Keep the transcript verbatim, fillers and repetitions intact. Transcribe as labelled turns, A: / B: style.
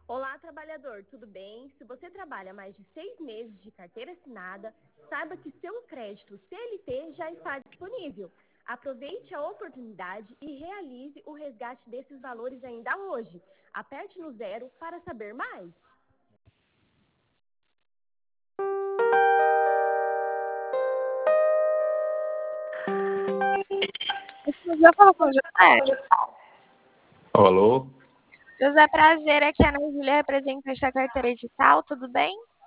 A: Olá, trabalhador, tudo bem? Se você trabalha mais de seis meses de carteira assinada, saiba que seu crédito C L T já está disponível. Aproveite a oportunidade e realize o resgate desses valores ainda hoje. Aperte no zero para saber mais.
B: Já falou com o José?
C: Alô?
B: José, prazer, aqui é a Ana Júlia, representante da carteira digital, tudo bem?